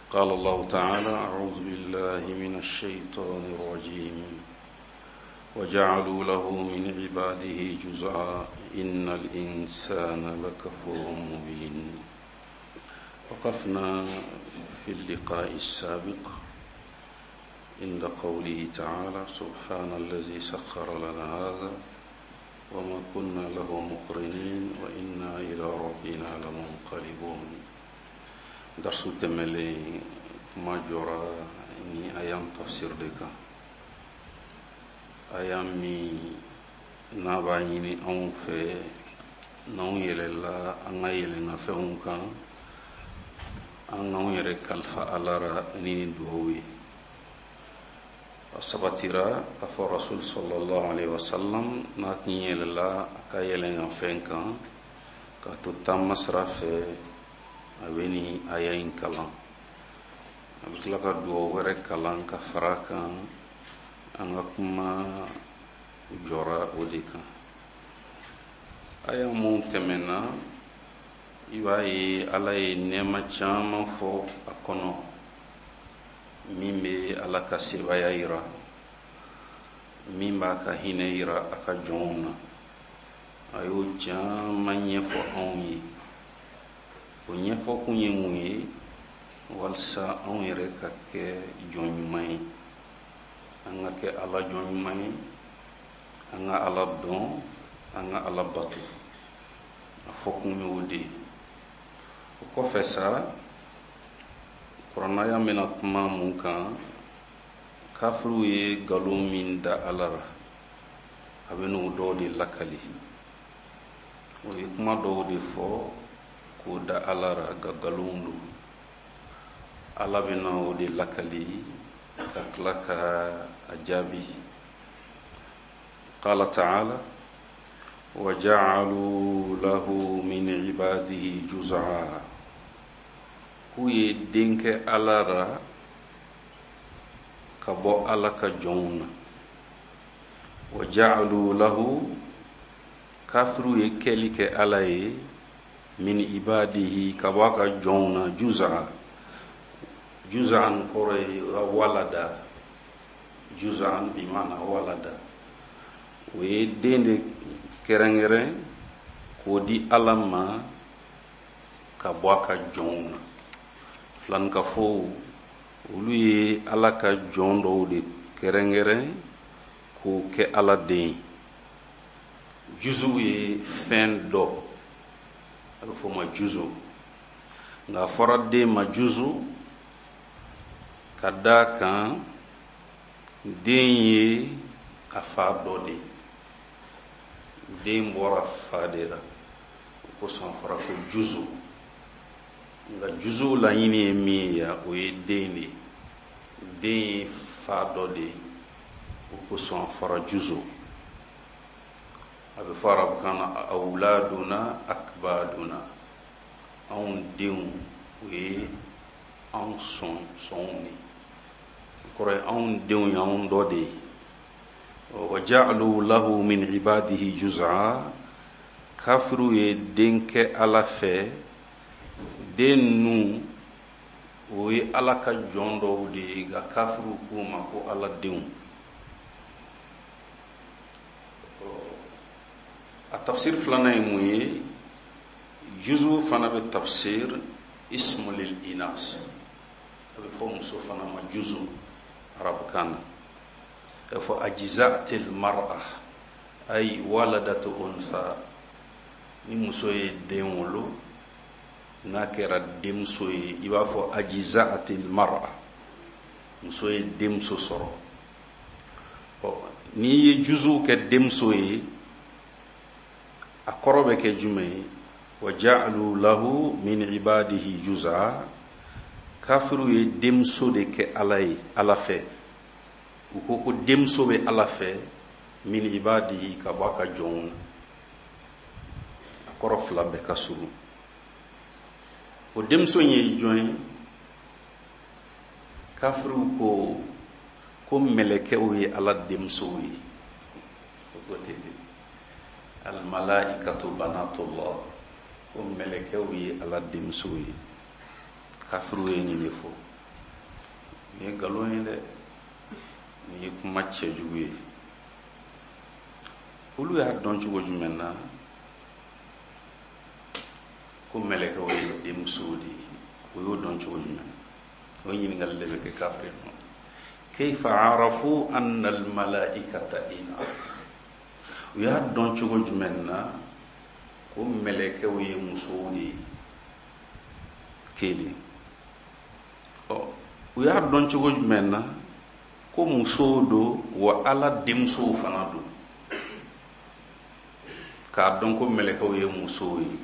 قال الله تعالى: أعوذ بالله من الشيطان الرجيم وجعلوا له من عباده جزءا إن الإنسان لكفور مبين. وقفنا في اللقاء السابق عند قوله تعالى: سبحان الذي سخر لنا هذا وما كنا له مقرنين وإنا إلى ربنا لمنقلبون. درس تملي ما جرى ni ayam tafsir deka ayam mi naba ni on fe non yelela anga yelena fe on kan anga on yere kalfa alara ni duwi sabatira ka rasul sallallahu alaihi wasallam na ni yelela ka yelenga fe kan ka to tamasra fe aweni ayain kalan abisla ka duo were kalan ka farakan anga kuma jora odika aya mun temena ibai alai nema chama fo akono mimbe alaka sibaya ira mimba ka hineira aka jonna ayo jama nyefo onyi o nyefo kunye muye walsa on yere ka ke jonmai anga ke ala jonmai anga ala don anga ala batu afokun mi wudi ko fesa korona ya mena kuma munka kafru ye galumin da alara abenu do di lakali o kuma do di fo ko da alara ga galundu alabina o di lakali kaklaka ajabi. قال تعالى: وجعلوا له من عباده جزعا كوي دينك ألارا كبو ألك جون وجعلوا له كفروا يكلك ألاي من عباده كبوك جون جزعا جزعا كوري ولدا جزعا بمعنى ولدا we dende kerengere ko di alama ka boaka jonna flan ka fo uluye alaka jondo de kerengere ko ke alade juzu ye fin do al fo ma juzu nga forade ma juzu kadaka denye afa dode dem bora fadera ko san fara ko juzu nga juzu la yini mi ya o yedeni de fa dode ko san fara juzu abi fara kana auladuna akbaduna on deun we on son sonni kore on deun ya on dode وجعلوا له من عباده جزعا كفروا يدنك على في دينو وي على كجوندو دي كفروا كوما كو على دين. التفسير فلان يموي جزء فانا بالتفسير اسم للإناث بفهم سوفنا ما جزء عرب كان فأجزأت المرأة أي ولدت أنثى نمسوي ديمولو ناكرا ديمسوي يبافو أجزأت المرأة مسوي ديمسو سورو ni juzu ke demsoyi akorobe ke jume waja'alu lahu min ibadihi juz'a kafiru ye demso de ke alay alafe ko demso be alafe min ibadihi ka baka jon akorof la be kasuru ko demso nye join kafiru ko meleke o ye ala demso yi ko tebe al malaikatu banatullah ko meleke o ye ala demso yi kafiru ye ni fo ye galon ye dɛ ni ye kuma cɛjugu ye. Olu y'a dɔn cogo jumɛn na ko mɛlɛkɛw ye denmusow de ye? O y'o dɔn cogo jumɛn? O ɲininkali de bɛ kɛ kafiri ninnu. Kayfa arafu anna al-malaikata inath? U y'a dɔn cogo jumɛn na ko mɛlɛkɛw ye musow de ye? Kelen. U y'a dɔn cogo jumɛn na ko musow don wa Ala denmusow fana don? K'a dɔn ko mɛlɛkɛw ye musow ye,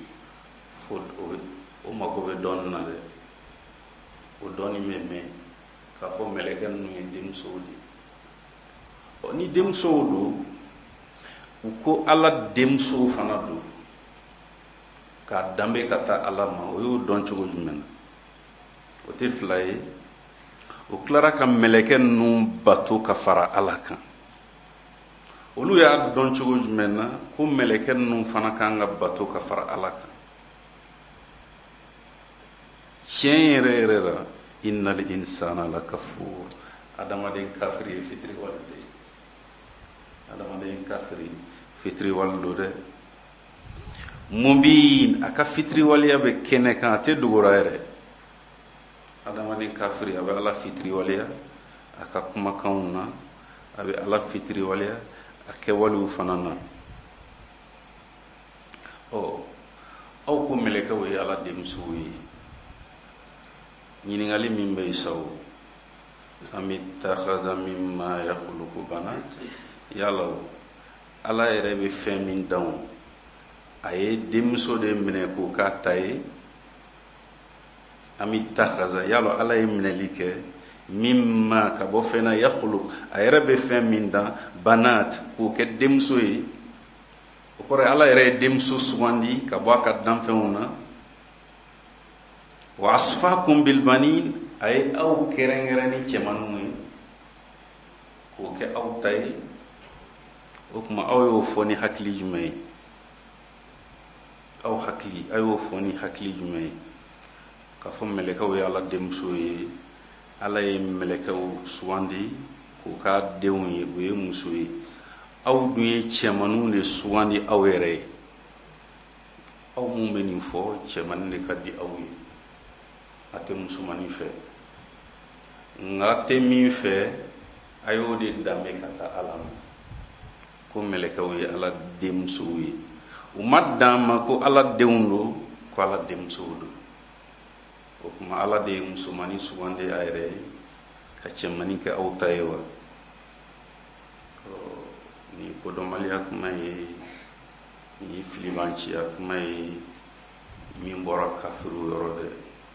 o mako bɛ dɔɔnin na dɛ. O dɔɔnin bɛ mɛn k'a fɔ mɛlɛkɛ ninnu ye denmusow de. Ni denmusow don, u ko Ala denmusow fana don, k'a danbe ka taa Ala ma, o y'o dɔn cogo jumɛn na? O tɛ fila ye. O tilara ka mɛlɛkɛ ninnu bato ka fara Ala kan. Olu y'a dɔn cogo jumɛn na ko mɛlɛkɛ ninnu fana kan ka bato ka fara Ala kan? Tiɲɛ yɛrɛ yɛrɛ la, innal insana lakafur. Adamaden kafiri ye fitiriwale de ye. Adamaden kafiri fitiriwale do dɛ. Mubin, a ka fitiriwaleya bɛ kɛnɛ kan, a tɛ dogora yɛrɛ. Adamaden kafiri, a bɛ Ala fitiriwaleya a ka kumakanw na, a bɛ Ala fitiriwaleya a kɛwalew fana na. Aw ko mɛlɛkɛw ye Ala denmusow ye. Ɲininkali min bɛ yen sa o, am ittakhadha mimma yakhluqu banat? Yala Ala yɛrɛ bɛ fɛn min dan, a ye denmuso de minɛ k'o k'a ta ye? Am ittakhadha, yala Ala ye minɛli kɛ mimma, ka bɔ fɛn na, yakhluqu, a yɛrɛ bɛ fɛn min dan, banat, k'o kɛ denmuso ye? O kɔrɔ Ala yɛrɛ ye denmuso sugandi ka bɔ a ka danfɛnw na. Wa asfakum bil banin, a ye aw kɛrɛnkɛrɛn ni cɛmanninw ye k'o kɛ aw ta ye. O tuma aw y'o fɔ ni hakili jumɛn ye? Aw y'o fɔ ni hakili jumɛn ye? K'a fɔ mɛlɛkɛw ye Ala denmuso ye, Ala ye mɛlɛkɛw sugandi k'o k'a denw ye, o ye muso ye. Aw dun ye cɛmanninw de sugandi aw yɛrɛ ye. Aw mun bɛ nin fɔ, cɛmannin de ka di aw ye, a tɛ musomanin fɛ. Nka tɛ min fɛ, a y'o de danbe ka taa Ala ma, ko mɛlɛkɛw ye Ala denmusow ye. U ma dan ma ko Ala denw don, ko Ala denmusow don. O kuma Ala de ye musomanin sugandi a yɛrɛ ye ka cɛmannin kɛ aw ta ye wa? Ni kodɔnbaliya kuma ye, ni filibanciya kuma ye, min bɔra kafiriw yɔrɔ dɛ.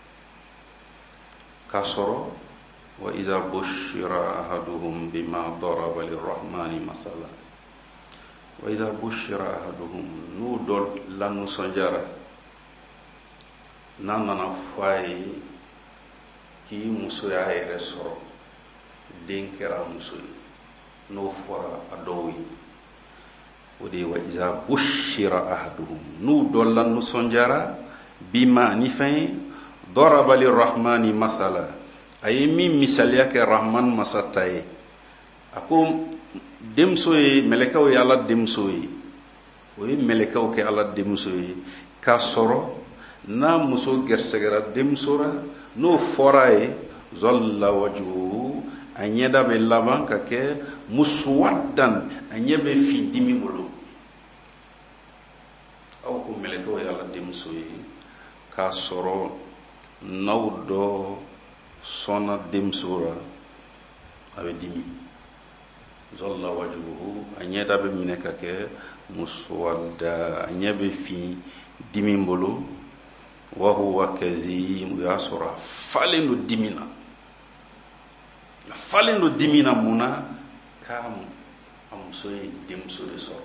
K'a sɔrɔ wa iza bushira ahaduhum bima daraba lirrahmani masala, wa iza bushira ahaduhum, n'u dɔ lanisɔndiyara, n'a nana fɔ a ye k'i muso y'a yɛrɛ sɔrɔ, den kɛra muso ye, n'o fɔra a dɔw ye, o de ye wa iza bushira ahaduhum, n'u dɔ lanisɔndiyara bima, ni fɛn ye, daraba lirrahmani masala, a ye min misaliya kɛ rahman masa ta ye. A ko denmuso ye, mɛlɛkɛw ye Ala denmuso ye, o ye mɛlɛkɛw kɛ Ala denmuso ye, k'a sɔrɔ n'a muso gɛrɛsɛgɛra denmuso la, n'o fɔra a ye, zalla wajhuhu, a ɲɛda bɛ laban ka kɛ muswaddan, a ɲɛ bɛ fin dimi bolo. Aw ko mɛlɛkɛw ye Ala denmuso ye, k'a sɔrɔ n'aw dɔ sɔnna denmuso la, a bɛ dimi. Zalla wajhuhu, a ɲɛda bɛ minɛ ka kɛ muswadda, a ɲɛ bɛ fin dimi bolo. Wa huwa kadhim, o y'a sɔrɔ a falen do dimi na. A falen do dimi na mun na? K'a a muso ye denmuso de sɔrɔ.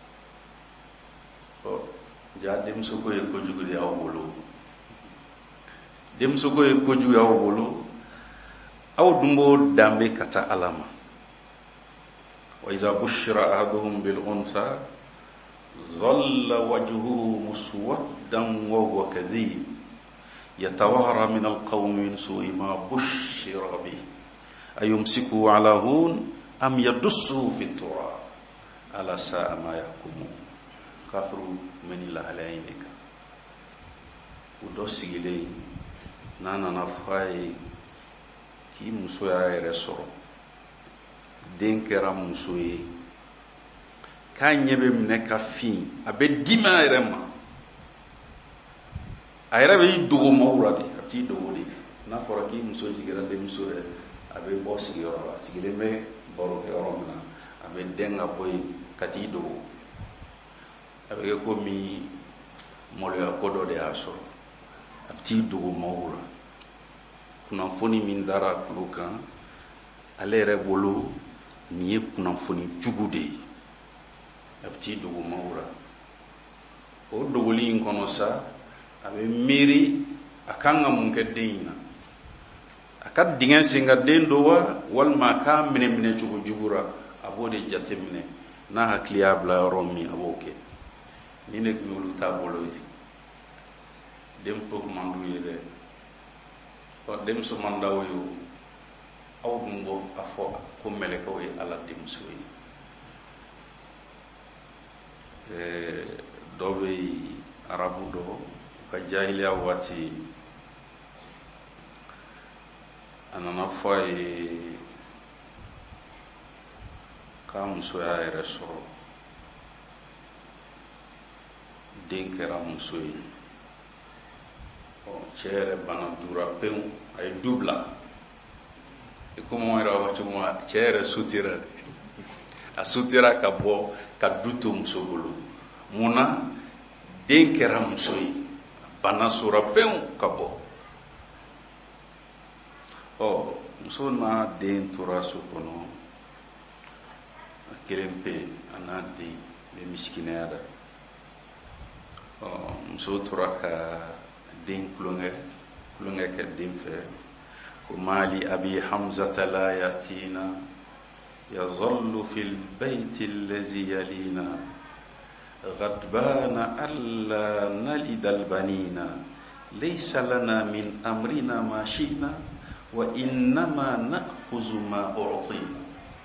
Ja denmuso ko ye kojugu de y'aw bolo. Denmuso ko ye kojugu y'aw bolo. Aw dun b'o danbe ka taa Ala ma. Wa iza bushira ahaduhum bil unsa dhalla wajhuhu muswaddan wa huwa kadhib yatawara min alqawmi min su'i ma bushira bihi ayumsiku ala hun am yadussu fi turab ala sa'a ma yahkumun. Kafiru meni la halayineka udo sigile nana na fay ki muso ya yɛrɛ sɔrɔ den kɛra muso ye k'a ɲɛ bɛ minɛ ka fin a bɛ dimi a yɛrɛ ma a yɛrɛ bɛ dogo maaw la de a t'i dogo de n'a fɔra k'i muso jiginra denmuso dɛ a bɛ bɔ sigiyɔrɔ la sigilen bɛ baro kɛ yɔrɔ min na a bɛ dɛn ka bɔ yen ka t'i dogo a bɛ kɛ komi maloya ko dɔ de y'a sɔrɔ a t'i dogo maaw la kunnafoni min dara kulo kan ale yɛrɛ bolo nin ye kunnafoni jugu de ye a bɛ t'i dogo maaw la o dogoli in kɔnɔ sa a bɛ miiri a kan ka mun kɛ den in na a ka dingɛ sen ka den don wa walima a k'a minɛ cogo jugu ra a b'o de jate minɛ n'a hakili y'a bila yɔrɔ min a b'o kɛ ni ne tun y'olu taabolo ye den ko man d'u ye dɛ denmuso man d'aw ye aw dun bɔ a fɔ ko mɛlɛkɛw ye Ala denmuso ye dɔ bɛ yen arabu dɔ ka jahiliya waati a nana fɔ a ye k'a muso y'a yɛrɛ sɔrɔ den kɛra muso ye cɛ yɛrɛ bana dura pewu a ye du bila i komi anw yɛrɛ b'a fɔ cogo min na cɛ yɛrɛ sutera a sutera ka bɔ ka du to muso bolo mun na den kɛra muso ye bana sora pewu ka bɔ muso n'a den tora so kɔnɔ a kelen pe a n'a den bɛ misikinɛya la muso tora ka den kulonkɛ kɛ den fɛ ko mali abi hamzata la yatina yazallu fil bayti allazi yalina غضبان ألا نلد البنين ليس لنا من أمرنا ما شئنا وإنما نأخذ ما أعطينا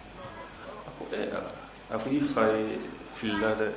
أخي في الله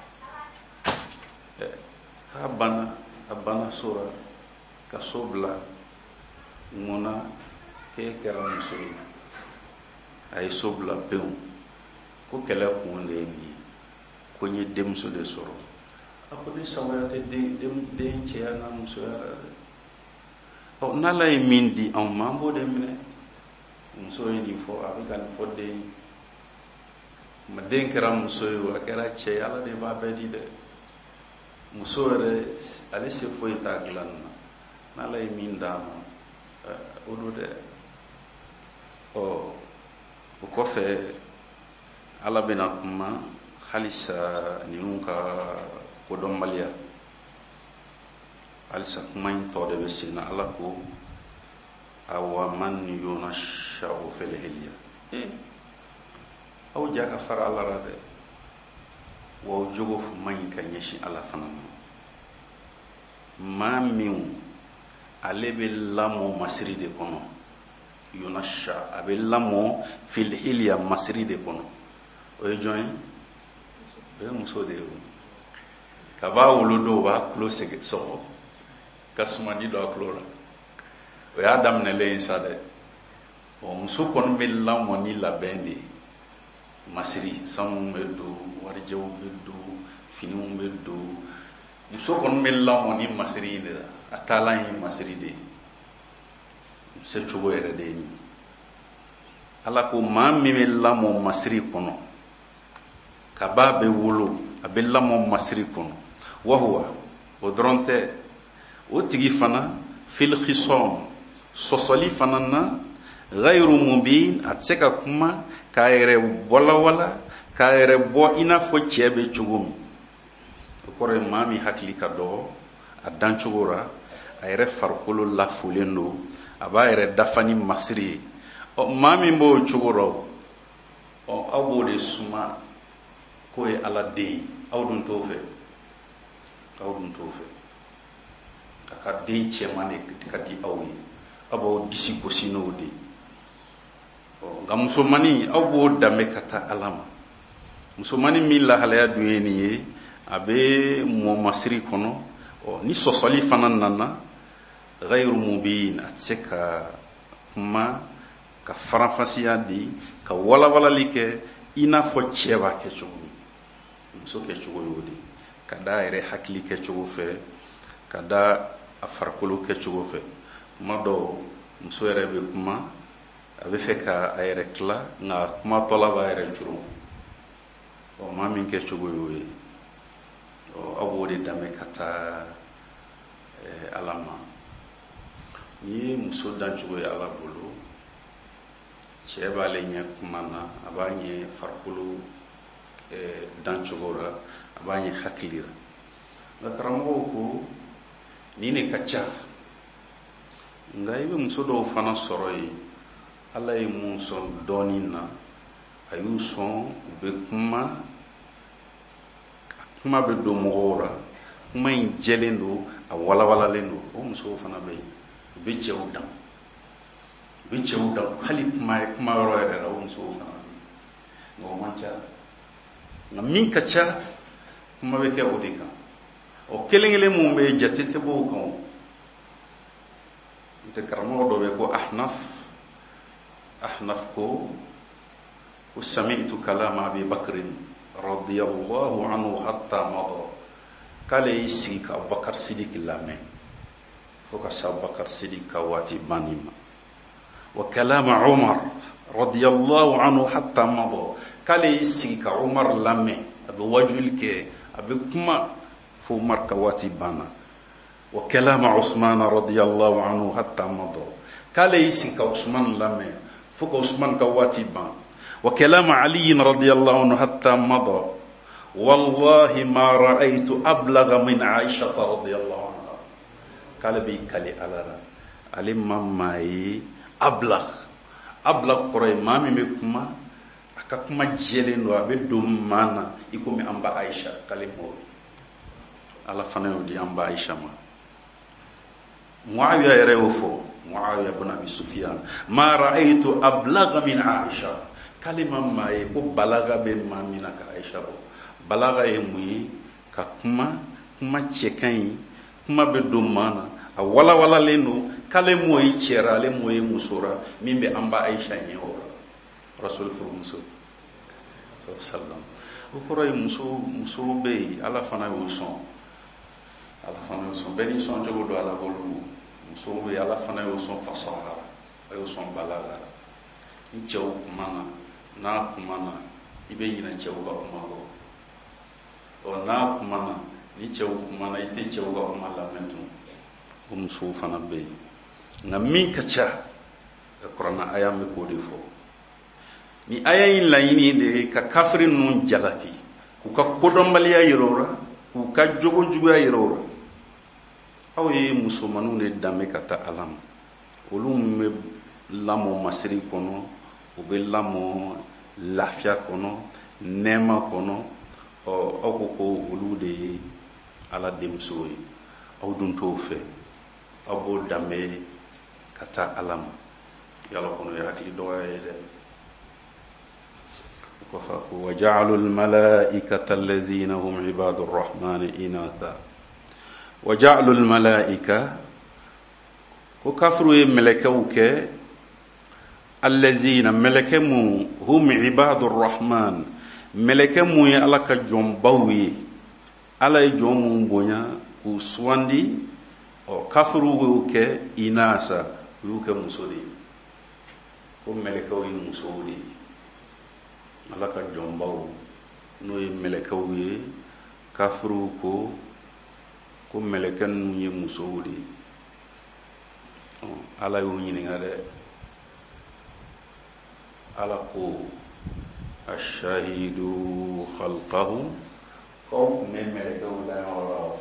أبانا سورة كسوبلا منا كيكرا مسوي أي سوبلا بيوم كو كلا كون ko nye denmuso de sɔrɔ a ko ne sagoya tɛ den cɛya n'a musoya la dɛ n'Ala ye min di anw ma an b'o de minɛ muso ye nin fɔ a bɛ ka nin fɔ den ye ma den kɛra muso ye a kɛra cɛ ye Ala de b'a bɛɛ di dɛ muso yɛrɛ ale se foyi t'a dilan na n'Ala ye min d'a ma o do dɛ o kɔfɛ Ala bɛna kuma halisa ninnu ka kodɔnbaliya halisa kuma in tɔ de bɛ sen na Ala ko awa man yunashau fil hilya aw ja ka fara Ala la dɛ wa aw jogo man ɲi ka ɲɛsin Ala fana ma maa min ale bɛ lamɔ masiri de kɔnɔ yunasha a bɛ lamɔ fil hilya masiri de kɔnɔ o ye jɔn ye o ye muso de ye ka b'a wolo don o b'a tulo sɔgɔ ka sumandi don a tulo la o y'a daminɛlen ye sa dɛ muso kɔni bɛ lamɔ ni labɛn de ye masiri sanu bɛ don warijɛw bɛ don finiw bɛ don muso kɔni bɛ lamɔ ni masiri de la a taalan ye masiri de ye se cogo yɛrɛ de ye nin Ala ko maa min bɛ lamɔ masiri kɔnɔ kaba bɛ wolo a bɛ lamɔ masiri kɔnɔ wahuwa o dɔrɔn tɛ o tigi fana fil khisam sɔsɔli fana na ghayru mubin a tɛ se ka kuma k'a yɛrɛ walawala k'a yɛrɛ bɔ i n'a fɔ cɛ bɛ cogo min o kɔrɔ ye maa min hakili ka dɔgɔ a dancogo ra a yɛrɛ farikolo lafolen don a b'a yɛrɛ dafa ni masiri ye maa min b'o cogo ra aw b'o de suma k'o ye Ala den aw dun t'o fɛ a ka den cɛman de ka di aw ye aw b'aw disi gosi n'o de nka musomani aw b'o danbe ka taa Ala ma. Musomani min lahalaya dun ye nin ye a bɛ mɔ masiri kɔnɔ ni sɔsɔli fana nana ghayru mubin a tɛ se ka kuma ka faranfasiya di ka walawalali kɛ i n'a fɔ cɛ b'a kɛ cogo min. Muso kɛ cogo y'o de ka da a yɛrɛ hakili kɛ cogo fɛ ka da a farikolo kɛ cogo fɛ. Kuma dɔw muso yɛrɛ bɛ kuma a bɛ fɛ ka a yɛrɛ tila nka kuma tɔla b'a yɛrɛ juru. Maa min kɛ cogo y'o ye aw b'o de danbe ka taa Ala ma. Ni ye muso dancogo ye Ala bolo cɛ b'ale ɲɛ kuma na a b'a ɲɛ farikolo dancogo la a b'a ɲɛ hakili la. Nka karamɔgɔw ko nin de ka ca nka i bɛ muso dɔw fana sɔrɔ yen Ala ye mun sɔn dɔɔnin na a y'u sɔn u bɛ kuma bɛ don mɔgɔw la kuma in jɛlen don a walawalalen don. O musow fana bɛ yen u bɛ cɛw dan hali kuma yɔrɔ yɛrɛ la o musow fana bɛ yen nka o man ca. Nka min ka ca kuma bɛ kɛ o de kan. O kelen kelen mun bɛ jate tɛ bɔ o kan o. N tɛ karamɔgɔ dɔ bɛ ko Ahnaf ko sami'tu kalama Abi Bakrin radiyallahu anhu hatta mada. K'ale y'i sigi ka Abubakar Sidiki lamɛn fo ka se Abubakar Sidiki ka waati banni ma. Wa kalama Umar radiyallahu anhu hatta mada. K'ale y'i sigi ka Umar lamɛn a bɛ wajuli kɛ a bɛ kuma fo Umar ka waati banna. Wa kalama Usman radiyallahu anhu hatta mada. K'ale y'i sigi ka Usman lamɛn fo ka Usman ka waati ban. Wa kalama Ali radiyallahu anhu hatta mada. Wallahi ma ra'aytu ablagha min Aisha radiyallahu anha. K'ale b'i kali Ala la ale ma maa ye ablag kɔrɔ ye maa min bɛ kuma a ka kuma jɛlen don a bɛ don maa na i komi an ba Aisha. K'ale m'o Ala fana y'o di an ba Aisha ma. Muawiya yɛrɛ y'o fɔ. Muawiya ibn Abi Sufyan ma ra'aytu ablagha min Aisha. K'ale ma maa ye ko balaga bɛ maa min na ka Aisha bɔ. Balaga ye mun ye ka kuma cɛ ka ɲi kuma bɛ don maa na a walawalalen don k'ale m'o ye cɛ ra ale m'o ye muso ra min bɛ an ba Aisha ɲɛ o ra. Rasul furumuso sallam o kɔrɔ ye muso bɛ yen Ala fana y'o sɔn. Bɛɛ ni sɔn cogo don Ala bolo. Muso bɛ yen Ala fana y'o sɔn fasaha a y'o sɔn balaga la. Ni cɛw kumana n'a kumana i bɛ ɲinɛ cɛw ka kuma kɔ. N'a kumana ni cɛw kumana i tɛ cɛw ka kuma lamɛn tun. O musow fana bɛ yen nka min ka ca kuranna aya bɛ k'o de fɔ. Ni aya in laɲini de ye ka kafiri ninnu jalaki k'u ka kodɔnbaliya yira o la k'u ka jogo juguya yira o la. Aw ye musomaninw de danbe ka taa Ala ma. Olu min bɛ lamɔ masiri kɔnɔ u bɛ lamɔ lafiya kɔnɔ nɛɛma kɔnɔ. Aw ko olu de ye Ala denmusow ye aw dun t'o fɛ aw b'o danbe ka taa Ala ma. Yala kɔnɔ ye hakili dɔgɔya ye dɛ. O kɔfɛ ko wa ja'alu al-mala'ikata alladhina hum ibadu ar-rahmani inatha. Wa ja'alu al-mala'ika ko kafiru ye mɛlɛkɛw kɛ alladhina mɛlɛkɛ mun hum ibadu ar-rahman mɛlɛkɛ mun ye Ala ka jɔnbaw ye. Ala ye jɔn mun bonya k'u sugandi kafiru y'o kɛ inasa u y'u kɛ muso de ye. Ko mɛlɛkɛw ye musow de ye. Ala ka jɔnbaw n'o ye mɛlɛkɛw ye kafiru ko mɛlɛkɛ ninnu ye musow de ye. Ala y'u ɲininka dɛ. Ala ko ashahidu khalqahum ko ne mɛlɛkɛw la yɔrɔ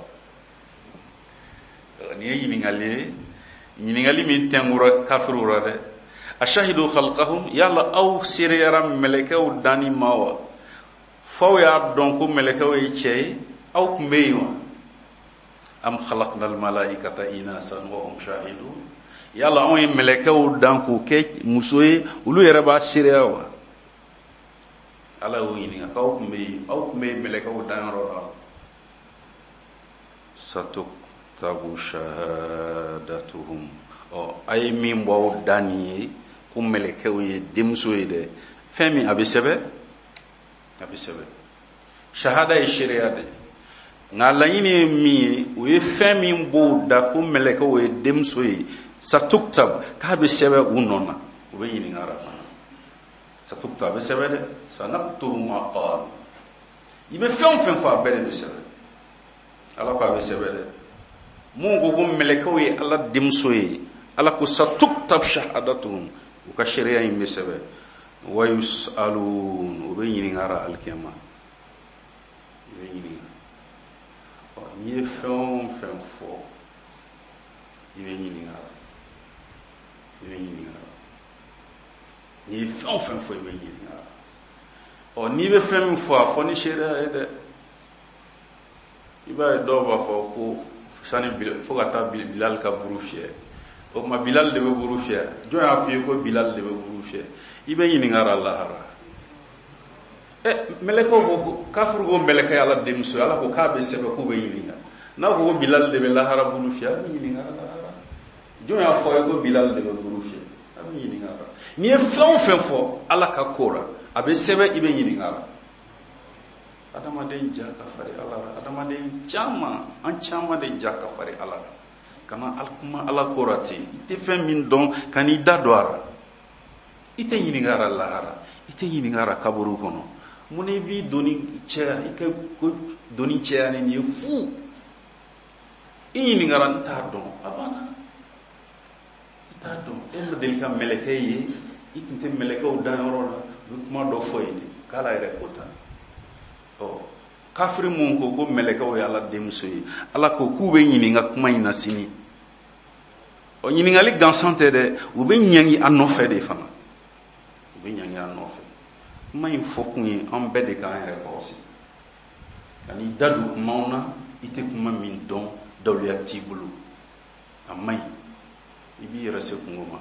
la. Ni ye ɲininkali min tɛnkura kafiru la dɛ. Ashahidu khalqahum yala aw sereyara mɛlɛkɛw danni ma wa f'aw y'a dɔn ko mɛlɛkɛw ye cɛ ye aw tun bɛ yen wa. Am khalaqnal malaikata inasan wa hum shahidun yala anw ye mɛlɛkɛw dan k'o kɛ muso ye olu yɛrɛ b'a seereya wa? ala y'o ɲininka k'aw tun bɛ mɛlɛkɛw dan yɔrɔ la? satuktabu shahadatuhum. A ye min bɔ aw da nin ye ko mɛlɛkɛw ye denmuso ye dɛ, fɛn min a bɛ sɛbɛn, a bɛ sɛbɛn. Shahada ye seereya de, nka laɲini ye min ye o ye fɛn min b'o da ko mɛlɛkɛw ye denmuso ye. satuktab k'a bɛ sɛbɛn u nɔ na, u bɛ ɲininka la fana. satuktab a bɛ sɛbɛn dɛ, sanaktubu ma qalu. I bɛ fɛn o fɛn fɔ a bɛɛ de bɛ sɛbɛn. ala ko a bɛ sɛbɛn dɛ. mun ko mɛlɛkɛw ye ala denmuso ye, ala ko satuktab shahadatuhum, u ka seereya in bɛ sɛbɛn. wa yus'alun, u bɛ ɲininka la alikiyama. u bɛ ɲininka. n'i ye fɛn o fɛn fɔ i bɛ ɲininka la. i bɛ ɲininka la. n'i ye fɛn o fɛn fɔ i bɛ ɲininka la. n'i bɛ fɛn min fɔ a fɔ ni seereya ye dɛ. i b'a ye dɔw b'a fɔ ko sani fo ka taa Bilal ka buru fiyɛ, o tuma Bilal de bɛ buru fiyɛ. jɔn y'a f'i ye ko Bilal de bɛ buru fiyɛ? i bɛ ɲininka la lahara. mɛlɛkɛw ko kafiri ko mɛlɛkɛ ye ala denmuso ye, ala ko k'a bɛ sɛbɛn k'u bɛ ɲininka. n'a ko Bilal de bɛ lahara buru fiyɛ, a bɛ ɲininka lahara. jɔn y'a fɔ ye ko Bilal de bɛ buru fiyɛ? a bɛ ɲininka la. n'i ye fɛn o fɛn fɔ ala ka ko la a bɛ sɛbɛn, i bɛ ɲininka la. adamaden ja ka fari ala la. adamaden caman, an caman de ja ka fari ala la. kana kuma ala ko la ten. i tɛ fɛn min dɔn ka n'i da don a la. i tɛ ɲininka la lahara, i tɛ ɲininka la kaburu kɔnɔ. mun na i b'i doni cɛya, i ka ko doni cɛya ni nin ye fu? i ɲininka la, n t'a dɔn. a banna. i t'a dɔn. e ma deli ka mɛlɛkɛ ye, i tun tɛ mɛlɛkɛw dan yɔrɔ la, u bɛ kuma dɔ fɔ ye de k'ala yɛrɛ ko ta. kafiri mun ko mɛlɛkɛw ye ala denmuso ye, ala ko k'u bɛ ɲininka kuma in na sini. ɲininkali gansan tɛ dɛ, u bɛ ɲangi a nɔfɛ de fana. u bɛ ɲangi a nɔfɛ. kuma in fɔ kun ye an bɛɛ de k'an yɛrɛ kɔlɔsi. ka n'i da don kumaw na, i tɛ kuma min dɔn, dawuya t'i bolo. a man ɲi. i b'i yɛrɛ se kungo ma.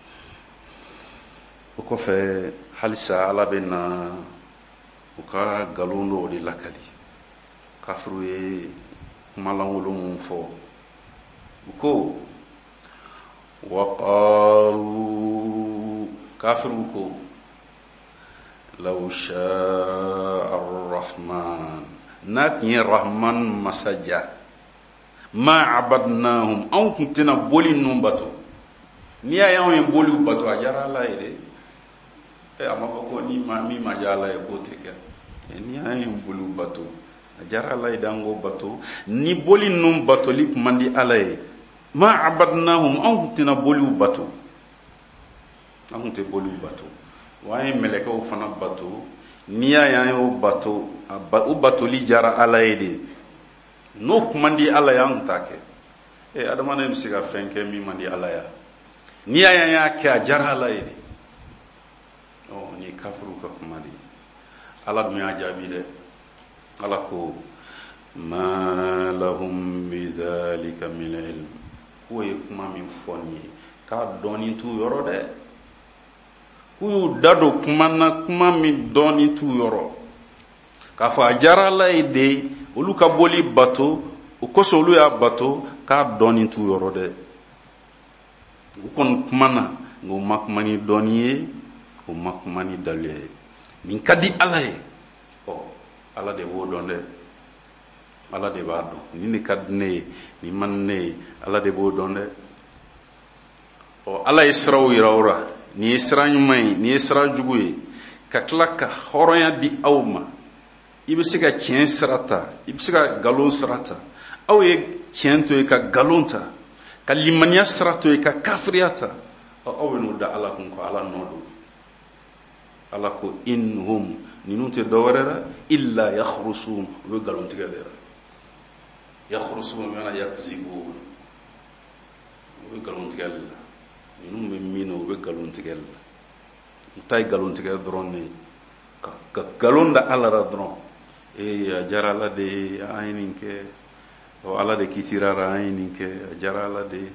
o kɔfɛ halisa ala bɛ na u ka nkalon dɔw de lakali. kafiriw ye kuma lankolon min fɔ. u ko waqalu, kafiriw ko law sha'a ar-rahman, n'a tun ye rahman masaja, ma abadnahum, anw tun tɛna boli ninnu bato. n'i y'a ye anw ye boliw bato a diyara ala ye dɛ. a ma fɔ ko min ma diya ala ye k'o tɛ kɛ. n'i y'a ye boliw bato a diyara ala ye d'an k'o bato. ni boli ninnu batoli tun man di ala ye, ma abadnahum, anw tun tɛna boliw bato. an tun tɛ boliw bato. wa an ye mɛlɛkɛw fana bato. n'i y'a ye an y'o bato, o batoli diyara ala ye de. n'o tun man di ala ye an tun t'a kɛ. adamaden bɛ se ka fɛn kɛ min man di ala ye. n'i y'a ye an y'a kɛ a diyara ala ye de. ni kafiriw ka kuma de. ala dun y'a jaabi dɛ. ala ko ma lahum bidhalika min ilm, k'o ye kuma min fɔ nin ye k'a dɔɔnin t'u yɔrɔ dɛ. k'u y'u da don kuma na, kuma min dɔɔnin t'u yɔrɔ. k'a fɔ a diyara ala ye de, olu ka boli bato, o kosɔn olu y'a bato, k'a dɔɔnin t'u yɔrɔ dɛ. u kɔni kuma na, nka u ma kuma ni dɔɔnin ye, u ma kuma ni daluya ye. nin ka di ala ye. ala de b'o dɔn dɛ. ala de b'a dɔn. nin de ka di ne ye, nin man ne ye, ala de b'o dɔn dɛ. ala ye siraw yira aw la. nin ye sira ɲuman ye, nin ye sira jugu ye. ka tila ka hɔrɔnya di aw ma. i bɛ se ka tiɲɛ sira ta, i bɛ se ka nkalon sira ta. aw ye tiɲɛ to ye ka nkalon ta, ka limaniya sira to ye ka kafiriya ta. aw bɛ n'o da ala kun ko ala nɔ don. ala ko inhum, ninnu tɛ dɔwɛrɛ la, illa yakhrusun, u bɛ nkalon tigɛ de la. yakhrusun bɛ na yakzibun, u bɛ nkalon tigɛ de la. ninnu bɛ min na u bɛ nkalon tigɛ de la. u ta ye nkalon tigɛ dɔrɔn de ye. ka nkalon da ala la dɔrɔn. a diyara ala de ye, an ye nin kɛ. ala de kitira la, an ye nin kɛ. a diyara ala de ye,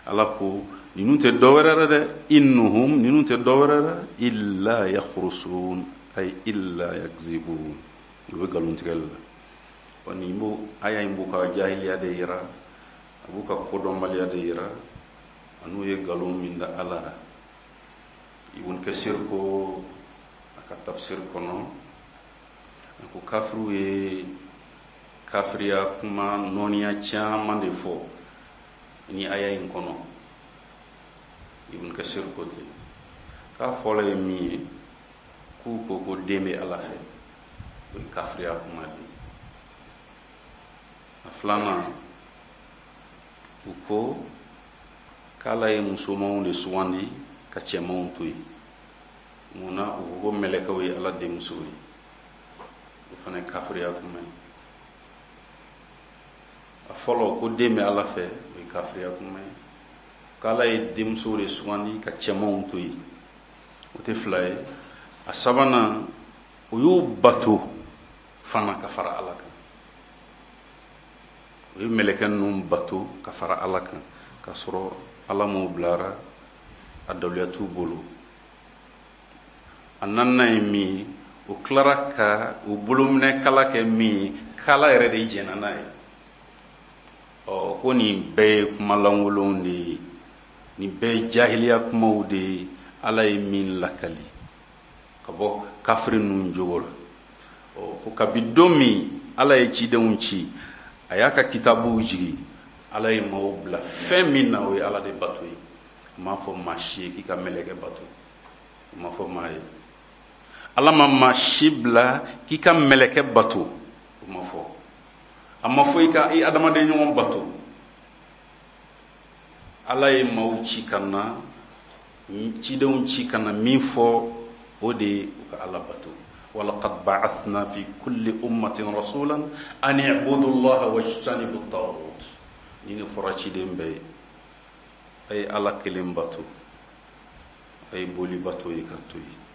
ala ko ninnu tɛ dɔwɛrɛ dɛ innuhum ninnu tɛ dɔwɛrɛ illa yakhrusun ay illa yakzibun u bɛ nkalon tigɛli la wa nin bo aya in b'u ka jahiliya de yira a b'u ka kodɔnbaliya de yira an'u ye nkalon min da ala la Ibn Kasir ko a ka tafsir kɔnɔ a ko kafiriw ye kafiriya kuma nɔniya caman de fɔ ni aya in kɔnɔ Ibn Kasir ko ten k'a fɔlɔ ye min ye k'u ko ko den bɛ ala fɛ o ye kafiriya kuma de a filanan u ko k'ala ye musomanw de sugandi ka cɛmanw to yen munna u ko mɛlɛkɛw ye ala denmusow ye o fana ye kafiriya kuma ye a fɔlɔ ko den bɛ ala fɛ o ye kafiriya kuma ye k'ala ye denmusow de sugandi ka cɛmanw to yen o tɛ fila ye a sabanan o y'u bato fana ka fara ala kan o ye mɛlɛkɛ ninnu bato ka fara ala kan k'a sɔrɔ ala m'o bilara a dawuya t'u bolo a naaninan ye min ye o tilara ka o bolominɛ kala kɛ min ye kala yɛrɛ de jɛnna n'a ye ko nin bɛɛ ye kuma lankolonw de ye nin bɛɛ ye jahiliya kumaw de ye ala ye min lakali ka bɔ kafiri ninnu jogo la ko kabi don min ala ye cidenw ci a y'a ka kitabuw jigi ala ye maaw bila fɛn min na o ye ala de bato ye a m'a fɔ maa si ye k'i ka mɛlɛkɛ bato a m'a fɔ maa ye ala ma maa si bila k'i ka mɛlɛkɛ bato o ma fɔ a ma fɔ i adamaden ɲɔgɔn bato ala ye maaw ci ka na cidenw ci ka na min fɔ o de ye u ka ala bato walaqad ba'athna fi kulli ummatin rasulan an i'budu allaha wajtanibu at-taghut ni ne fɔra ciden bɛɛ ye a ye ala kelen bato a ye boli bato ye ka to ye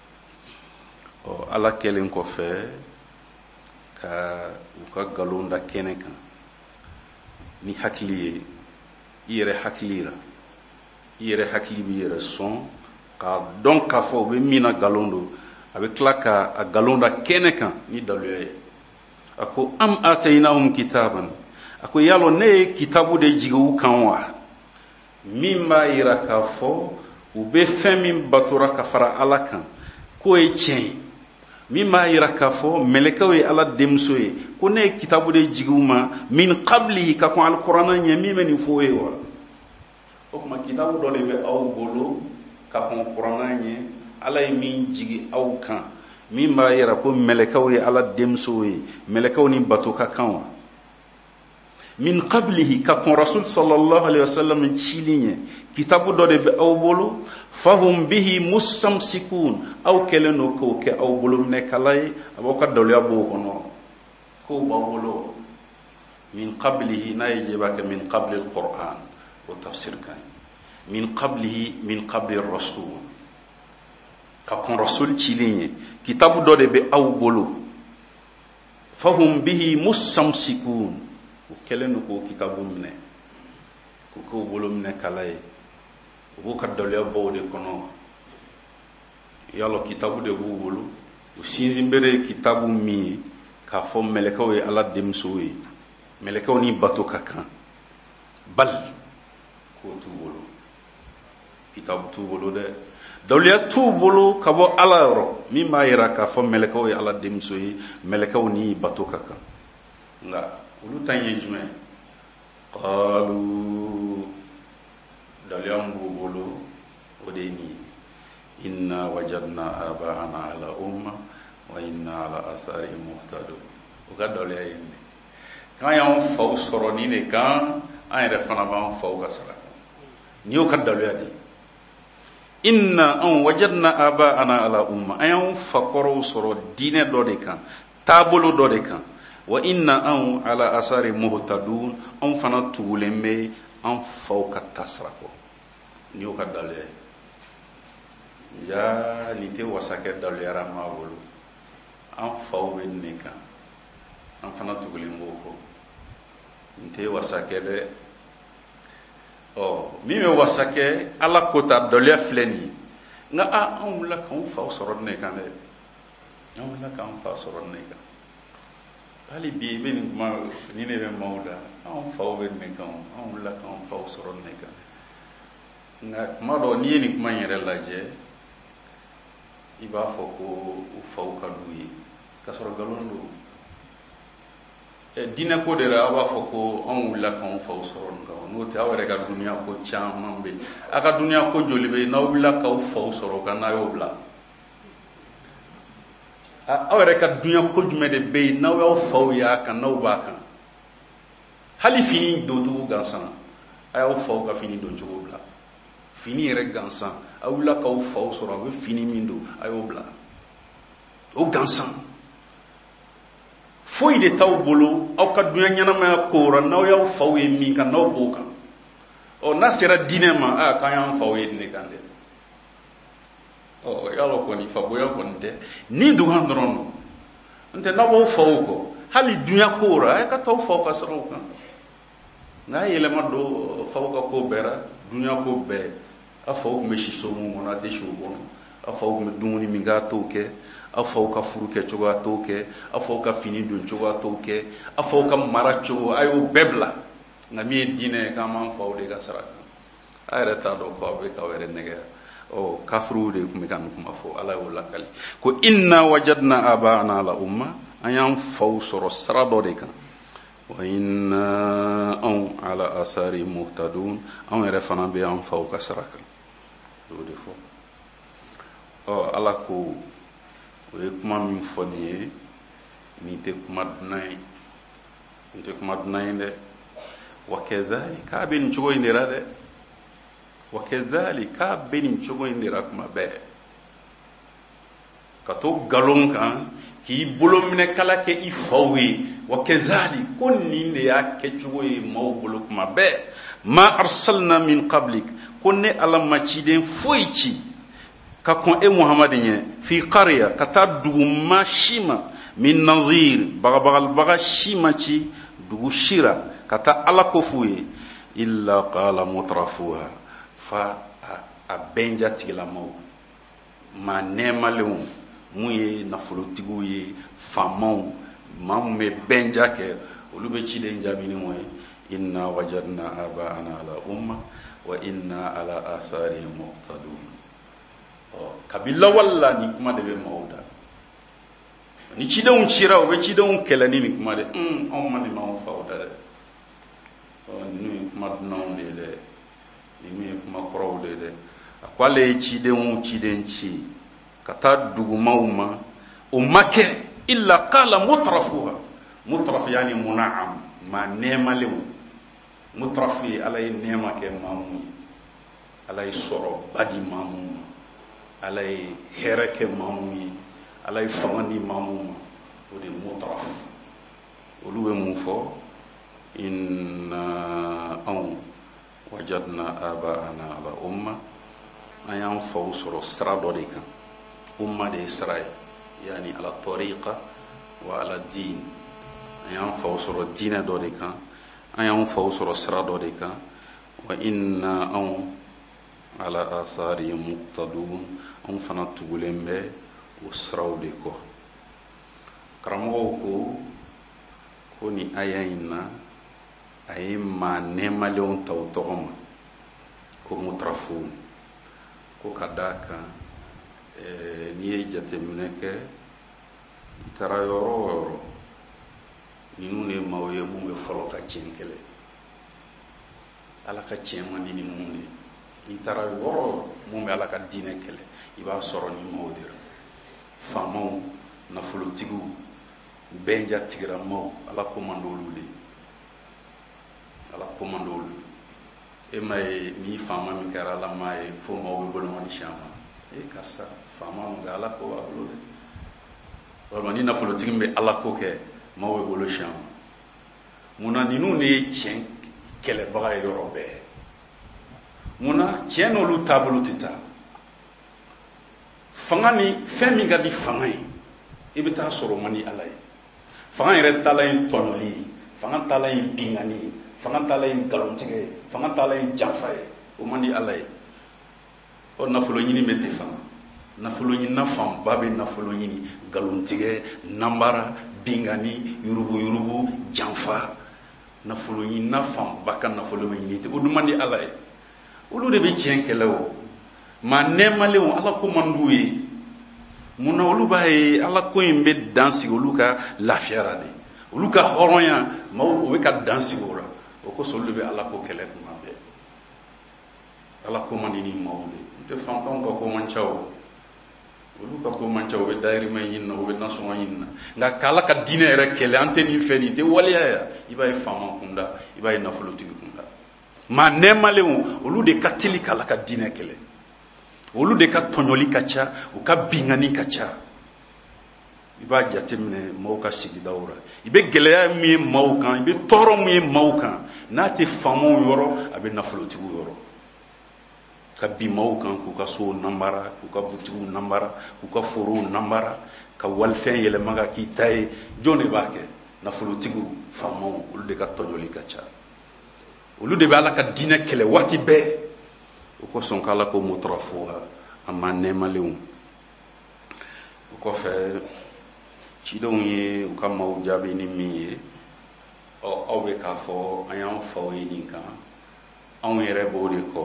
ala kelen kɔfɛ ka u ka nkalon da kɛnɛ kan ni hakili ye i yɛrɛ hakili ra i yɛrɛ hakili b'i yɛrɛ sɔn k'a dɔn k'a fɔ u bɛ min na nkalon don a bɛ tila ka a nkalon da kɛnɛ kan ni daluya ye a ko am ataynahum kitaban a ko yalɔ ne ye kitabu de jigi u kan wa min b'a yira k'a fɔ u bɛ fɛn min batora ka fara ala kan k'o ye tiɲɛ ye min b'a yira k'a fɔ mɛlɛkɛw ye ala denmuso ye ko ne ye kitabu de jigi u ma min qablihi ka kɔn alikuranna ɲɛ min bɛ nin fɔ ye wa o tuma kitabu dɔ de bɛ aw bolo ka kɔn kuranna ɲɛ ala ye min jigi aw kan min b'a yira ko mɛlɛkɛw ye ala denmuso ye mɛlɛkɛw ni bato ka kan wa min qablihi ka kɔn rasul sallallahu alaihi wasallam cili ɲɛ kitabu dɔ de bɛ aw bolo fahum bihi mustamsikun aw kɛlen don k'o kɛ aw bolo minɛkala ye a b'aw ka dawuya b'o kɔnɔ k'o b'aw bolo min qablihi n'a ye jɛ b'a kɛ min qabli alquran o tafsir kan min qablihi min qabli rasul ka kɔn rasul cili ɲɛ kitabu dɔ de bɛ aw bolo fahum bihi mustamsikun o kɛlen don k'o kitabu minɛ k'o k'o bolo minɛ kala ye o b'o ka dawuya bɔ o de kɔnɔ yalɔ kitabu de b'u bolo o sinsin bere kitabu min ye k'a fɔ mɛlɛkɛw ye ala denmusow ye mɛlɛkɛw ni bato ka kan bali k'o t'u bolo kitabu t'u bolo dɛ dawuya t'u bolo ka bɔ ala yɔrɔ min b'a yira k'a fɔ mɛlɛkɛw ye ala denmuso ye mɛlɛkɛw ni bato ka kan nka olu ta ye jumɛn qalu dawuya min b'u bolo o de ye nin ye inna wajadna aba'ana ala umma wa inna ala atharihim muhtadun o ka dawuya ye nin k'an y'anw faw sɔrɔ nin de kan an yɛrɛ fana b'an faw ka sara kan nin y'o ka dawuya de inna an wajadna aba'ana ala umma an y'anw fakɔrɔw sɔrɔ diinɛ dɔ de kan taabolo dɔ de kan wa inna an ala asari muhtadun an fana tugulen bɛ an faw ka tasira kɔ nin y'o ka dawuya ye ja nin tɛ wasakɛ dawuyara maa bolo an faw bɛ nin kan an fana tugulen b'o kɔ nin tɛ wasakɛ dɛ min bɛ wasa kɛ ala kota dɔliya filɛ nin ye nka anw wulila k'anw faw sɔrɔ nin de kan dɛ anw wulila k'anw fa sɔrɔ nin de kan hali bi i bɛ nin kuma ni ne bɛ maaw la anw faw bɛ nin kan anw wulila k'anw faw sɔrɔ nin de kan nka kuma dɔ n'i ye nin kuma in yɛrɛ lajɛ i b'a fɔ ko u faw ka d'u ye k'a sɔrɔ nkalon don diinɛ ko de la aw b'a fɔ ko anw wulila k'anw faw sɔrɔ nin kan n'o tɛ aw yɛrɛ ka duniya ko caman bɛ yen aw ka duniya ko joli bɛ yen n'aw wulila k'aw faw sɔrɔ ka n'a y'o bila aw yɛrɛ ka duniya ko jumɛn de bɛ yen n'aw y'aw faw y'a kan n'aw b'a kan hali fini doncogo gansan a y'aw faw ka fini doncogo bila fini yɛrɛ gansan aw wulila k'aw faw sɔrɔ aw bɛ fini min don a y'o bila o gansan foyi de t'aw bolo aw ka dunya ɲɛnamaya kora n'aw y'aw faw ye min kan n'aw b'o kan n'a sera diinɛ ma k'an y'an faw ye nin de kan dɛ yala kɔni faboya kɔni tɛ ni dugan dɔrɔn don n'o tɛ n'aw b'aw faw kɔ hali dunya kora a ye ka t'aw faw ka siraw kan nka a yɛlɛma don faw ka ko bɛɛ la dunya ko bɛɛ a faw tun bɛ si so mun kɔnɔ a tɛ si o kɔnɔ a faw tun bɛ dumuni min kɛ a t'o kɛ a faw ka furu kɛ cogo a t'o kɛ a faw ka fini don cogo a t'o kɛ a faw ka mara cogo a y'o bɛɛ bila nka min ye diinɛ ye k'an b'an faw de ka sira kan a yɛrɛ t'a dɔn ko aw bɛ k'aw yɛrɛ nɛgɛya kafiruw de tun bɛ ka nin kuma fɔ ala y'o lakali ko inna wajadna aba'ana ala umma an y'an faw sɔrɔ sira dɔ de kan wa inna anw ala asari muhtadun anw yɛrɛ fana bɛ an faw ka sira kan o de fɔ ala ko o ye kuma min fɔ nin ye nin tɛ kuma dunan ye nin tɛ kuma dunan ye dɛ wa kadhalik k'a bɛ nin cogo in de la dɛ wa kadhalik k'a bɛ nin cogo in de la kuma bɛɛ ka to nkalon kan k'i bolo minɛ kala kɛ i faw ye wa kadhalik ko nin de y'a kɛ cogo ye maaw bolo kuma bɛɛ ma arsalna min qablik ko ne ala ma ciden foyi ci ka kɔn e muhamadi ɲɛ fi qarya ka taa dugu ma si ma min nazir bagabagalibaga si ma ci dugu sira ka taa ala ko f'u ye illa qala mutrafuha fa a bɛnja tigilamaw maa nɛɛmalenw mun ye nafolotigiw ye faamaw maa mun bɛ bɛnja kɛ olu bɛ ciden jaabi ni mun ye inna wajadna aba'ana ala umma wa inna ala atharihim muqtadun kabila walla ni kuma de bɛ maaw da ni cidenw cira u bɛ cidenw kɛlɛ ni nin kuma de anw ma nin m'anw faw da dɛ ninnu ye kuma dunanw de ye dɛ ninnu ye kuma kɔrɔw de ye dɛ a ko ale ye ciden ci ka taa dugumaw ma o ma kɛ illa qala mutrafuha mutraf yani muna'am maa nɛɛmalenw mutraf ye ala ye nɛɛma kɛ maa mun ye ala ye sɔrɔ ba di maa mun ma ala ye hɛrɛ kɛ maa mun ye ala ye fanga di maa mun ma o de mutraf olu bɛ mun fɔ inna anw wajadna aba'ana ala umma an y'an faw sɔrɔ sira dɔ de kan umma de ye sira ye yani ala tariqa wa ala din an y'an faw sɔrɔ diinɛ dɔ de kan an y'an faw sɔrɔ sira dɔ de kan wa inna anw ala athari muqtadun anw fana tugulen bɛ o siraw de kɔ karamɔgɔw ko ni aya in na a ye maa nɛɛmalenw ta o tɔgɔ ma ko mutrafuw ko ka d'a kan n'i ye jateminɛ kɛ i taara yɔrɔ o yɔrɔ ninnu de ye maaw ye mun bɛ fɔlɔ ka tiɲɛ kɛlɛ ala ka tiɲɛ man di ni mun de n'i taara yɔrɔ mun bɛ ala ka diinɛ kɛlɛ i b'a sɔrɔ ni maaw de la faamaw nafolotigiw bɛnja tigiramaw ala ko man d'olu de ala ko man d'olu e ma ye ni faama min kɛra ala maa ye fo maaw bɛ bolomani si a ma karisa faama mun kɛ ala ko b'a bolo dɛ walima ni nafolotigi min bɛ ala ko kɛ maaw bɛ bolo si a ma munna ninnu de ye tiɲɛ kɛlɛbaga ye yɔrɔ bɛɛ munna tiɲɛ n'olu taabolo tɛ taa fanga ni fɛn min ka di fanga ye i bɛ taa sɔrɔ man di ala ye fanga yɛrɛ taala ye tɔɲɔli ye fanga taala ye bingani ye fanga tala in galontige fanga tala in janfaye o mandi Allah ye o nafolo ɲini bɛ te fanga nafolo ɲini na fanba bɛ nafolo ɲini galontige nambara bingani yurugu janfa nafolo ɲini na fanba ka nafolo bɛ ɲini te o dun mandi Allah ye olu de bɛ tiɲɛ kɛlɛ o ma nɛɛmalenw Allah ko man d'u ye munna olu b'a ye Allah ko in bɛ dan sigi olu ka lafiya la de olu ka hɔrɔnya maaw o bɛ ka dan sigi o la o kosɔn olu de bɛ Allah ko kɛlɛ kuma bɛɛ Allah ko man di ni maaw de tɛ fantanw ka ko man ca o olu ka ko man ca o bɛ dayirimɛ ɲini na o bɛ nasɔngɔ ɲini na nka k'Ala ka diinɛ yɛrɛ kɛlɛ an tɛ nin fɛ nin tɛ waleya ya i b'a ye faama kunda i b'a ye nafolotigi kunda maa nɛɛmalenw olu de ka teli k'Ala ka diinɛ kɛlɛ olu de ka tɔɲɔli ka ca u ka bingani ka ca i b'a jateminɛ maaw ka sigidaw la i bɛ gɛlɛya min ye maaw kan i bɛ tɔɔrɔ min ye maaw kan n'a tɛ faamaw yɔrɔ a bɛ nafolotigiw yɔrɔ ka bin maaw kan k'u ka sow nambara k'u ka butigiw nambara k'u ka forow nambara ka walifɛn yɛlɛma ka k'i ta ye jɔn de b'a kɛ nafolotigiw faamaw olu de ka tɔɲɔli ka ca olu de bɛ Ala ka diinɛ kɛlɛ waati bɛɛ o kosɔn k'Ala ko mutarafuha a ma nɛɛmalenw o kɔfɛ cidenw ye u ka maaw jaabi ni min ye aw bɛ k'a fɔ an y'an faw ye nin kan anw yɛrɛ b'o de kɔ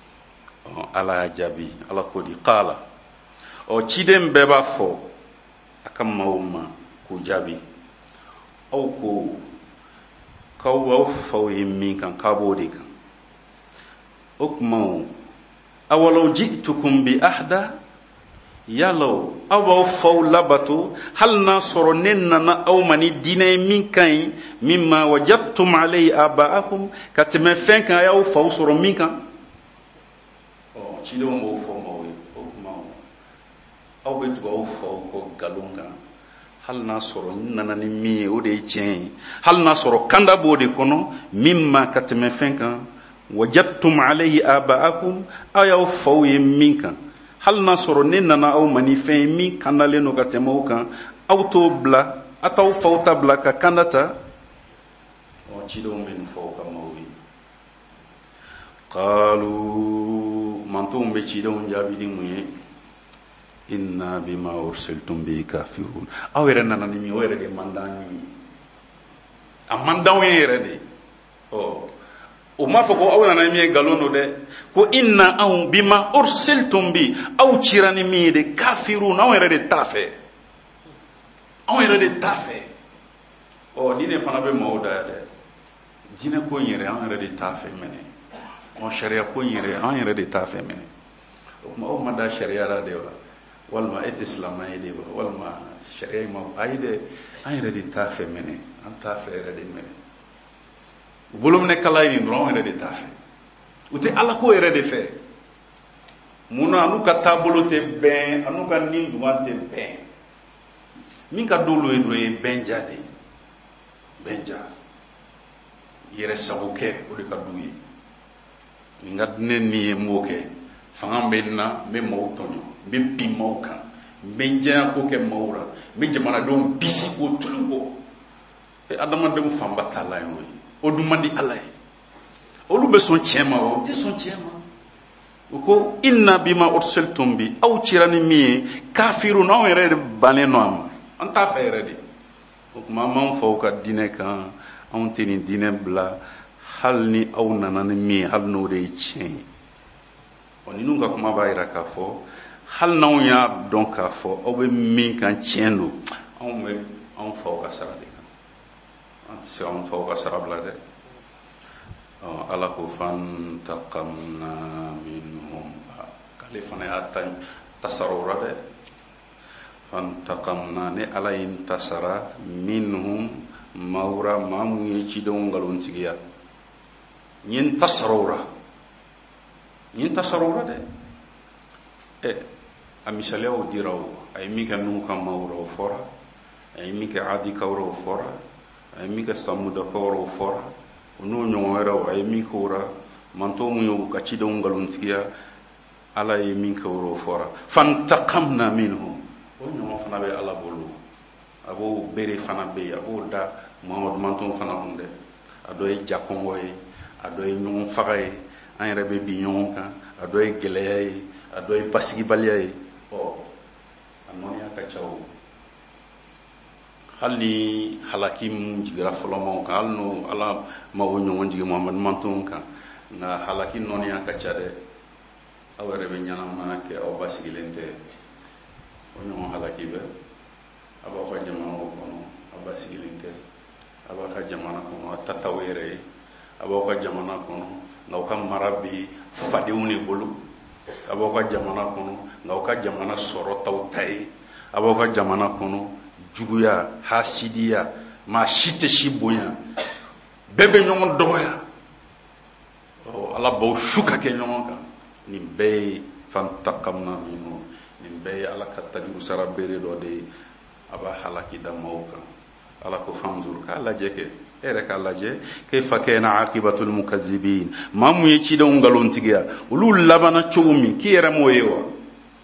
Ala y'a jaabi Ala ko di qala ciden bɛɛ b'a fɔ a ka maaw ma k'u jaabi aw ko k'aw b'aw faw ye min kan k'a b'o de kan o tuma awalaw ji'tukum bi ahda yalaw aw b'aw faw labato hali n'a sɔrɔ ne nana aw ma ni diinɛ ye min ka ɲi mimma wajadtum alayhi aba'akum ka tɛmɛ fɛn kan a y'aw faw sɔrɔ min kan cidenw b'o fɔ maaw ye o tuma aw bɛ tugu aw faw kɔ nkalon kan hali n'a sɔrɔ n nana ni min ye o de ye tiɲɛ ye hali n'a sɔrɔ kanda b'o de kɔnɔ mimma ka tɛmɛ fɛn kan wajadtum alayhi aba'akum aw y'aw faw ye min kan hali n'a sɔrɔ ne nana aw ma ni fɛn ye min kandalen don ka tɛmɛ o kan aw t'o bila a t'aw faw ta bila ka kanda ta cidenw bɛ nin fɔ aw ka maaw ye qalu mantonw bɛ cidenw jaabi ni mun ye inna bima ursiltum bihi kafirun aw yɛrɛ nana ni min o yɛrɛ de man d'an ye a man d'anw ye yɛrɛ de o m'a fɔ ko aw nana ni min ye nkalon don dɛ ko inna anw bima ursiltum bi aw cira ni min ye de kafirun anw yɛrɛ de t'a fɛ anw yɛrɛ de t'a fɛ diinɛ fana bɛ maaw da ya dɛ diinɛ ko in yɛrɛ anw yɛrɛ de t'a fɛ mɛnɛ sariya ko in yɛrɛ an yɛrɛ de t'a fɛ mɛnɛ o tuma aw ma da sariya la de wa walima e tɛ silamɛ ye de wa walima sariya in ma ayi dɛ an yɛrɛ de t'a fɛ mɛnɛ an t'a fɛ yɛrɛ de mɛnɛ u bolominɛkala ye nin dɔrɔn an yɛrɛ de t'a fɛ u tɛ Ala ko yɛrɛ de fɛ munna n'u ka taabolo tɛ bɛn an'u ka nin duman tɛ bɛn min ka d'olu ye dɔrɔn ye bɛnja de ye bɛnja yɛrɛ sago kɛ o de ka d'u ye nin ka di ne nin ye n b'o kɛ fanga bɛ n na n bɛ maaw tɔɲɔ n bɛ bin maaw kan n bɛ n diya ko kɛ maaw la n bɛ jamanadenw bisi k'o tulu bɔ adamadenw fanba t'a la yen o ye o dun man di Ala ye olu bɛ sɔn tiɲɛ ma o tɛ sɔn tiɲɛ ma u ko inna bima ursiltum bi aw cira ni min ye kafirun anw yɛrɛ de bannen don a ma an t'a fɛ yɛrɛ de o tuma an b'anw faw ka diinɛ kan anw tɛ nin diinɛ bila hali ni aw nana ni min ye hali n'o de ye tiɲɛ ye ninnu ka kuma b'a jira k'a fɔ hali n'anw y'a dɔn k'a fɔ aw bɛ min kan tiɲɛ don anw bɛ anw faw ka sara de kan an tɛ se anw faw ka sara bila dɛ Ala ko fantaqamna minhum k'ale fana y'a tasara o la dɛ fantaqamna ne Ala ye n tasara minhum mawra maa mun ye cidenw nkalontigiya n ye n tasara o la dɛ a misaliyaw dira o a ye min kɛ Nuhu ka maaw la o fɔra a ye min kɛ Adi kaw la o fɔra a ye min kɛ Samuda kaw la o fɔra o n'o ɲɔgɔn wɛrɛw a ye min kɛ o la manto mun ye u ka cidenw nkalontigiya Ala ye min kɛ o la o fɔra fantaqamna minhum o ɲɔgɔn fana bɛ Ala bolo a b'o bere fana bɛ yen a b'o da Muhamadu mantonw fana kun dɛ a dɔ ye jakɔngɔ ye, a dɔ ye ɲɔgɔn faga ye, an yɛrɛ bɛ bin ɲɔgɔn kan, a dɔ ye gɛlɛya ye, a dɔ ye basigibaliya ye. A nɔniya ka ca o. Hali ni halaki min jigira fɔlɔmaw kan, hali n'o Ala ma o ɲɔgɔn jigi Muhamadu mantonw kan, nka halaki nɔniya ka ca dɛ. Aw yɛrɛ bɛ ɲɛnamaya kɛ, aw basigilen tɛ. O ɲɔgɔn halaki bɛ. A b'aw ka jamanaw kɔnɔ, aw basigilen tɛ. A b'aw ka jamana kɔnɔ, aw ta t'aw yɛrɛ ye. A b'aw ka jamana kɔnɔ, nka aw ka mara bɛ fadenw de bolo. A b'aw ka jamana kɔnɔ, nka aw ka jamana sɔrɔ t'aw ta ye. A b'aw ka jamana kɔnɔ, juguya, hasidiya, maa si tɛ si bonya. Bɛɛ bɛ ɲɔgɔn dɔgɔya. Ala b'aw su ka kɛ ɲɔgɔn kan. Nin bɛɛ ye fantakamna minnu. Nin bɛɛ ye Ala ka tajuru sara bere dɔ de ye. A b'a halaki da maaw kan. Ala ko fanzur, k'a lajɛ kɛ. E yɛrɛ k'a lajɛ. Kayfa kana aqibatul mukazzibin. Maa mun ye cidenw nkalontigiya, olu labana cogo min k'i yɛrɛ m'o ye wa?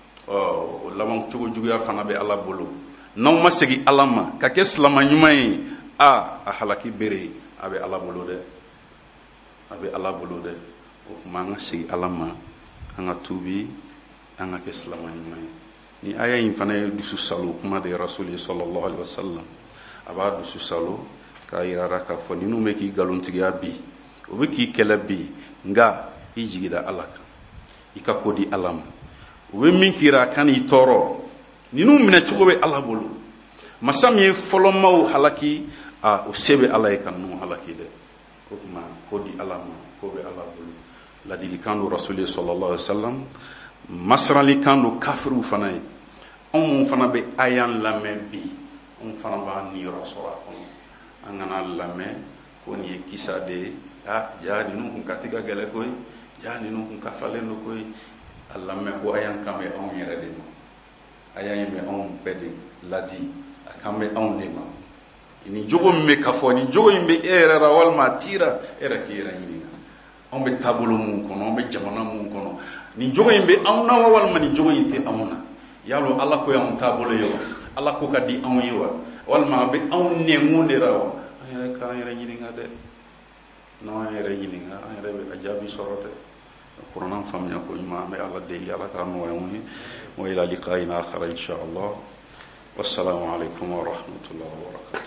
O laban cogo juguya fana bɛ Ala bolo. N'aw ma segin Ala ma ka kɛ silama ɲuman ye, a halaki bere a bɛ Ala bolo dɛ. A bɛ Ala bolo dɛ. O kuma an ka segin Ala ma, an ka tuubi, an ka kɛ silama ɲuman ye. Ni aya in fana ye dusu salo kuma de Rasuli sallallahu alaihi wasallam. A b'a dusu salo k'a yira k'a fɔ ninnu bɛ k'i nkalontigiya bi, o bɛ k'i kɛlɛ bi, nka i jigida Ala kan, i ka ko di Ala ma. U bɛ min k'i ra kan i tɔɔrɔ, ninnu minɛ cogo bɛ Ala bolo. Masa min ye fɔlɔmaw halaki, o se bɛ Ala ye ka ninnu halaki dɛ. O kuma ko di Ala ma, ko bɛ Ala bolo. Ladilikan do Rasuli sallallahu alaihi wasallam, masaralikan do kafiriw fana ye. Anw mun fana bɛ ayan lamɛn bi, anw fana b'a niyɔrɔ sɔrɔ a kɔnɔ. An kana lamɛn ko nin ye kisa de ye, ja ninnu kun ka ti ka gɛlɛ koyi, ja ninnu kun kafalen do koyi. A lamɛn ko ayan kan bɛ anw yɛrɛ de ma. Ayan in bɛ anw bɛɛ de ladi, a kan bɛ anw de ma. Nin jogo min bɛ ka fɔ, nin jogo in bɛ e yɛrɛ la walima a tira, e yɛrɛ k'i yɛrɛ ɲininka. Anw bɛ taabolo mun kɔnɔ, anw bɛ jamana mun kɔnɔ, nin jogo in bɛ anw na wa walima nin jogo in tɛ anw na? Yalo Ala ko y'anw taabolo ye wa? Ala ko ka di anw ye wa? Walima a bɛ anw nɛngun de la wa? An yɛrɛ k'an yɛrɛ ɲininka dɛ. N'an yɛrɛ ɲininka, an yɛrɛ bɛ a jaabi sɔrɔ dɛ. Kuranɛ faamuya ko ɲuman, an bɛ Ala deli, Ala k'a nɔgɔya anw ye. Wa ila liqa'in akhar insha Allah. Wassalamu alaikum wa rahmatullahi wa barakatuh.